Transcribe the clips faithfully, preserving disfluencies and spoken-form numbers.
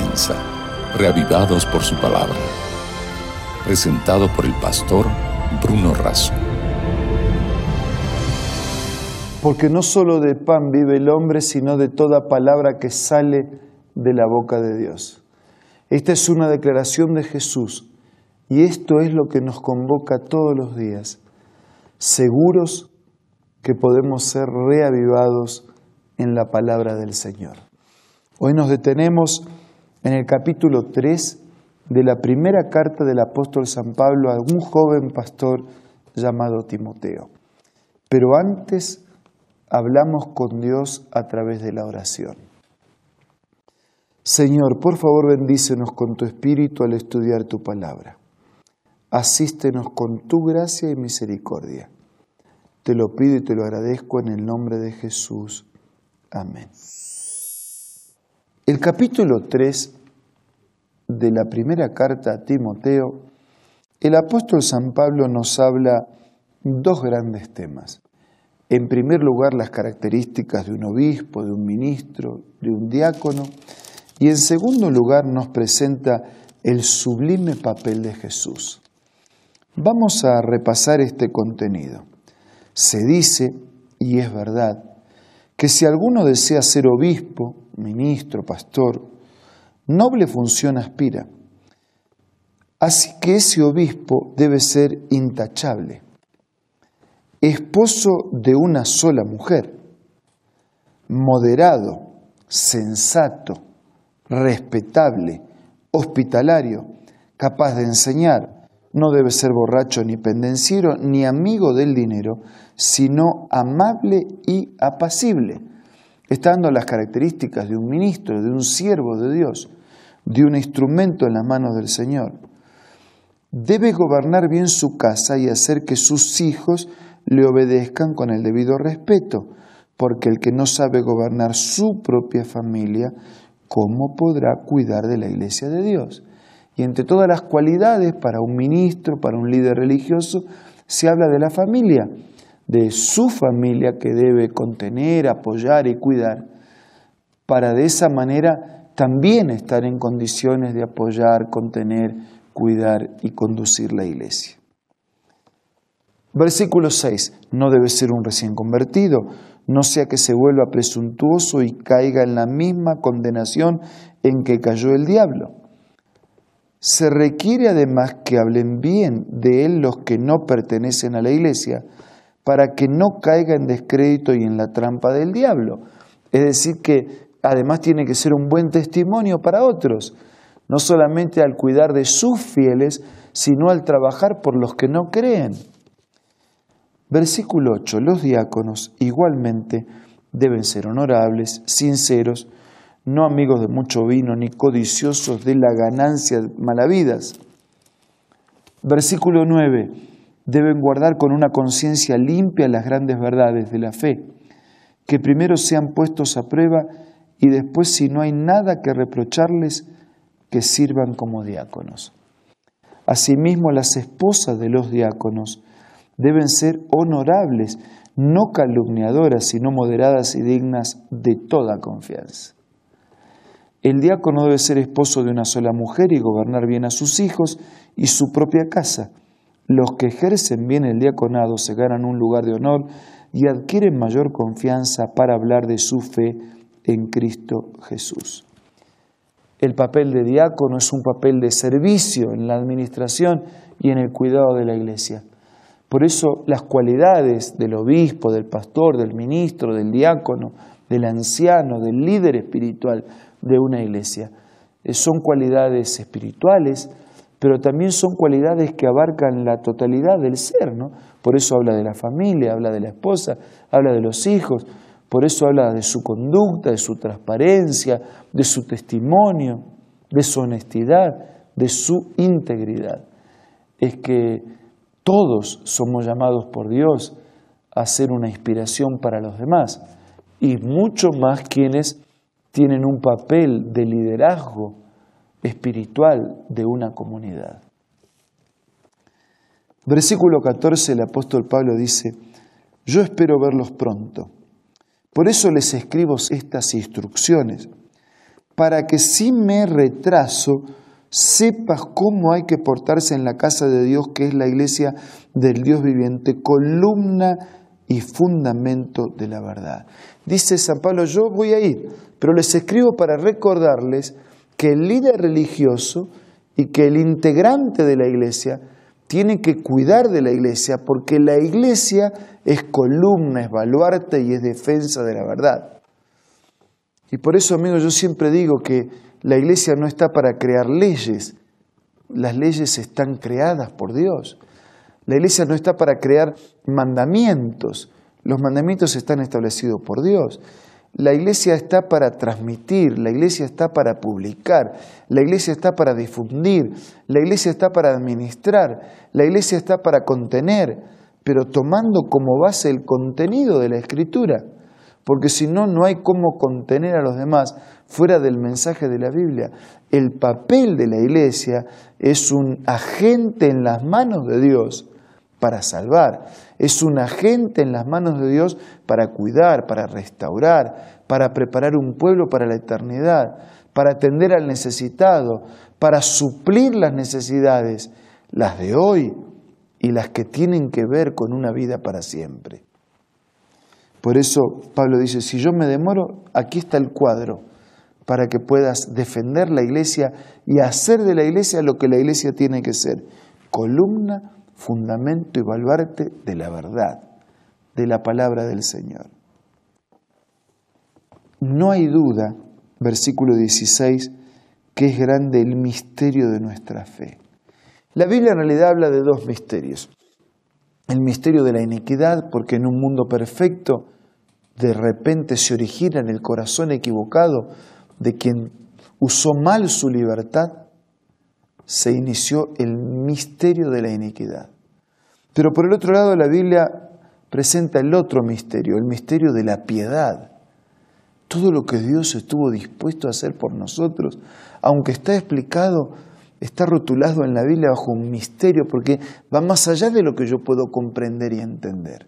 comienza, Reavivados por su palabra. Presentado por el pastor Bruno Razo. Porque no solo de pan vive el hombre, sino de toda palabra que sale de la boca de Dios. Esta es una declaración de Jesús, y esto es lo que nos convoca todos los días, seguros que podemos ser reavivados en la palabra del Señor. Hoy nos detenemos en el capítulo tres de la primera carta del apóstol San Pablo a un joven pastor llamado Timoteo. Pero antes hablamos con Dios a través de la oración. Señor, por favor bendícenos con tu Espíritu al estudiar tu palabra. Asístenos con tu gracia y misericordia. Te lo pido y te lo agradezco en el nombre de Jesús. Amén. El capítulo tres de la primera carta a Timoteo, el apóstol San Pablo nos habla dos grandes temas. En primer lugar, las características de un obispo, de un ministro, de un diácono. Y en segundo lugar, nos presenta el sublime papel de Jesús. Vamos a repasar este contenido. Se dice, y es verdad, que si alguno desea ser obispo, ministro, pastor, noble función aspira. Así que ese obispo debe ser intachable, esposo de una sola mujer, moderado, sensato, respetable, hospitalario, capaz de enseñar. No debe ser borracho ni pendenciero, ni amigo del dinero, sino amable y apacible. Está dando las características de un ministro, de un siervo de Dios, de un instrumento en las manos del Señor. Debe gobernar bien su casa y hacer que sus hijos le obedezcan con el debido respeto, porque el que no sabe gobernar su propia familia, ¿cómo podrá cuidar de la iglesia de Dios? Y entre todas las cualidades para un ministro, para un líder religioso, se habla de la familia, de su familia que debe contener, apoyar y cuidar, para de esa manera también estar en condiciones de apoyar, contener, cuidar y conducir la iglesia. Versículo seis. No debe ser un recién convertido, no sea que se vuelva presuntuoso y caiga en la misma condenación en que cayó el diablo. Se requiere además que hablen bien de él los que no pertenecen a la iglesia, para que no caiga en descrédito y en la trampa del diablo. Es decir, que además tiene que ser un buen testimonio para otros, no solamente al cuidar de sus fieles, sino al trabajar por los que no creen. Versículo ocho. Los diáconos igualmente deben ser honorables, sinceros, no amigos de mucho vino, ni codiciosos de la ganancia malavidas. Versículo nueve. Deben guardar con una conciencia limpia las grandes verdades de la fe, que primero sean puestos a prueba y después, si no hay nada que reprocharles, que sirvan como diáconos. Asimismo, las esposas de los diáconos deben ser honorables, no calumniadoras, sino moderadas y dignas de toda confianza. El diácono debe ser esposo de una sola mujer y gobernar bien a sus hijos y su propia casa. Los que ejercen bien el diaconado se ganan un lugar de honor y adquieren mayor confianza para hablar de su fe en Cristo Jesús. El papel de diácono es un papel de servicio en la administración y en el cuidado de la iglesia. Por eso las cualidades del obispo, del pastor, del ministro, del diácono, del anciano, del líder espiritual de una iglesia, son cualidades espirituales, pero también son cualidades que abarcan la totalidad del ser, ¿no? Por eso habla de la familia, habla de la esposa, habla de los hijos, por eso habla de su conducta, de su transparencia, de su testimonio, de su honestidad, de su integridad. Es que todos somos llamados por Dios a ser una inspiración para los demás, y mucho más quienes tienen un papel de liderazgo espiritual de una comunidad. Versículo catorce, el apóstol Pablo dice: yo espero verlos pronto. Por eso les escribo estas instrucciones, para que si me retraso, sepas cómo hay que portarse en la casa de Dios, que es la iglesia del Dios viviente, columna y fundamento de la verdad. Dice San Pablo, yo voy a ir, pero les escribo para recordarles que el líder religioso y que el integrante de la iglesia tiene que cuidar de la iglesia, porque la iglesia es columna, es baluarte y es defensa de la verdad. Y por eso, amigos, yo siempre digo que la iglesia no está para crear leyes, las leyes están creadas por Dios. La iglesia no está para crear mandamientos, los mandamientos están establecidos por Dios. La iglesia está para transmitir, la iglesia está para publicar, la iglesia está para difundir, la iglesia está para administrar, la iglesia está para contener, pero tomando como base el contenido de la Escritura, porque si no, no hay cómo contener a los demás fuera del mensaje de la Biblia. El papel de la iglesia es un agente en las manos de Dios para salvar, es un agente en las manos de Dios para cuidar, para restaurar, para preparar un pueblo para la eternidad, para atender al necesitado, para suplir las necesidades, las de hoy y las que tienen que ver con una vida para siempre. Por eso Pablo dice, si yo me demoro, aquí está el cuadro para que puedas defender la iglesia y hacer de la iglesia lo que la iglesia tiene que ser, columna, fundamento y baluarte de la verdad, de la palabra del Señor. No hay duda, versículo dieciséis, que es grande el misterio de nuestra fe. La Biblia en realidad habla de dos misterios. El misterio de la iniquidad, porque en un mundo perfecto de repente se origina en el corazón equivocado de quien usó mal su libertad, se inició el misterio de la iniquidad. Pero por el otro lado la Biblia presenta el otro misterio, el misterio de la piedad. Todo lo que Dios estuvo dispuesto a hacer por nosotros, aunque está explicado, está rotulado en la Biblia bajo un misterio, porque va más allá de lo que yo puedo comprender y entender.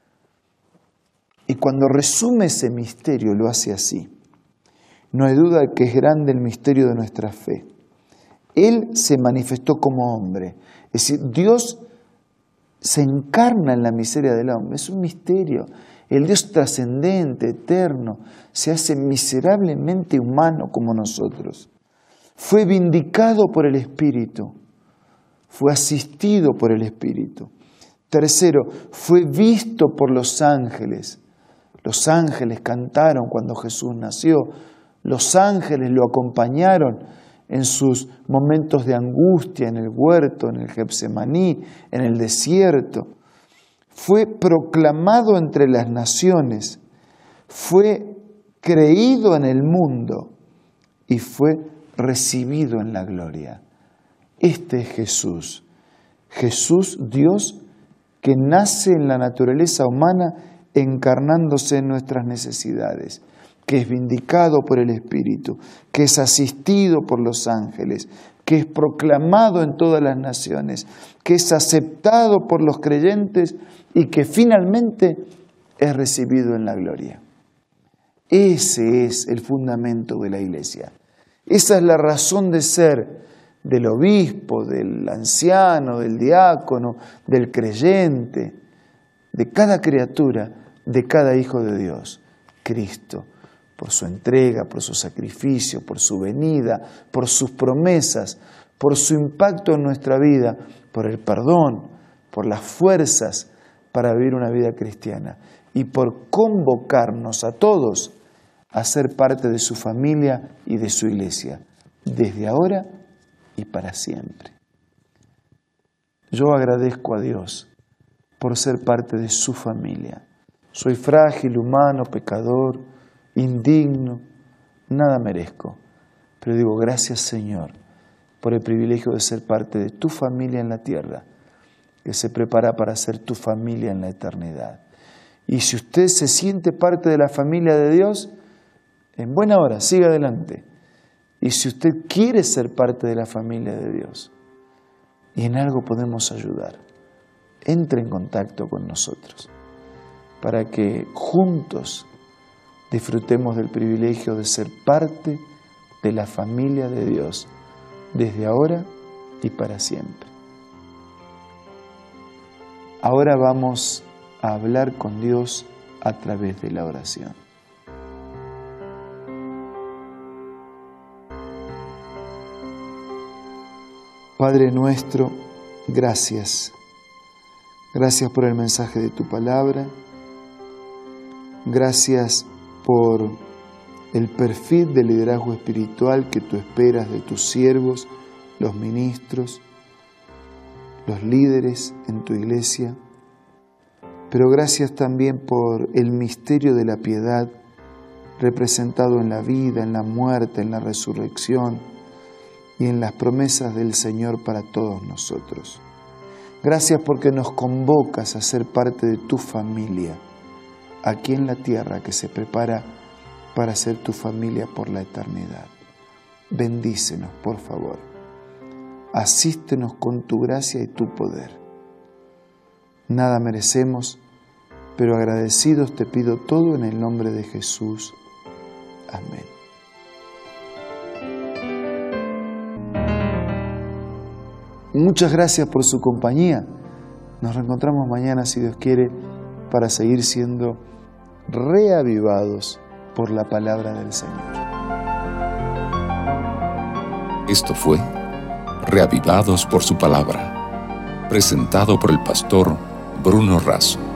Y cuando resume ese misterio lo hace así. No hay duda de que es grande el misterio de nuestra fe. Él se manifestó como hombre. Es decir, Dios se encarna en la miseria del hombre. Es un misterio. El Dios trascendente, eterno, se hace miserablemente humano como nosotros. Fue vindicado por el Espíritu. Fue asistido por el Espíritu. Tercero, fue visto por los ángeles. Los ángeles cantaron cuando Jesús nació. Los ángeles lo acompañaron en sus momentos de angustia, en el huerto, en el Getsemaní, en el desierto. Fue proclamado entre las naciones, fue creído en el mundo y fue recibido en la gloria. Este es Jesús. Jesús, Dios, que nace en la naturaleza humana encarnándose en nuestras necesidades, que es vindicado por el Espíritu, que es asistido por los ángeles, que es proclamado en todas las naciones, que es aceptado por los creyentes y que finalmente es recibido en la gloria. Ese es el fundamento de la iglesia. Esa es la razón de ser del obispo, del anciano, del diácono, del creyente, de cada criatura, de cada hijo de Dios, Cristo. Por su entrega, por su sacrificio, por su venida, por sus promesas, por su impacto en nuestra vida, por el perdón, por las fuerzas para vivir una vida cristiana y por convocarnos a todos a ser parte de su familia y de su iglesia, desde ahora y para siempre. Yo agradezco a Dios por ser parte de su familia. Soy frágil, humano, pecador, indigno, nada merezco, pero digo gracias Señor por el privilegio de ser parte de tu familia en la tierra, que se prepara para ser tu familia en la eternidad. Y si usted se siente parte de la familia de Dios, en buena hora, siga adelante. Y si usted quiere ser parte de la familia de Dios y en algo podemos ayudar, entre en contacto con nosotros para que juntos disfrutemos del privilegio de ser parte de la familia de Dios, desde ahora y para siempre. Ahora vamos a hablar con Dios a través de la oración. Padre nuestro, gracias. Gracias por el mensaje de tu palabra. Gracias por el perfil de liderazgo espiritual que tú esperas de tus siervos, los ministros, los líderes en tu iglesia. Pero gracias también por el misterio de la piedad representado en la vida, en la muerte, en la resurrección y en las promesas del Señor para todos nosotros. Gracias porque nos convocas a ser parte de tu familia, aquí en la tierra que se prepara para ser tu familia por la eternidad. Bendícenos, por favor. Asístenos con tu gracia y tu poder. Nada merecemos, pero agradecidos te pido todo en el nombre de Jesús. Amén. Muchas gracias por su compañía. Nos reencontramos mañana, si Dios quiere, para seguir siendo reavivados por la palabra del Señor. Esto fue Reavivados por su palabra, presentado por el pastor Bruno Razo.